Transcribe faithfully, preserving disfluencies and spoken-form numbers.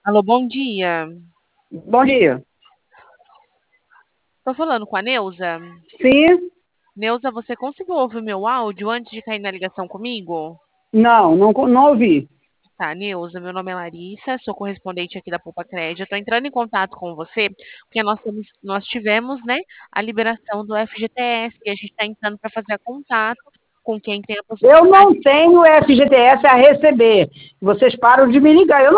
Alô, bom dia. Bom dia. Tô falando com a Neuza? Sim? Neuza, você conseguiu ouvir o meu áudio antes de cair na ligação comigo? Não, não, co- não ouvi. Tá, Neuza, meu nome é Larissa, sou correspondente aqui da Poupa Crédito. Tô entrando em contato com você porque nós, temos, nós tivemos, né, a liberação do F G T S e a gente está entrando para fazer contato com quem tem a Eu possibilidade. não tenho F G T S a receber. Vocês param de me ligar. Eu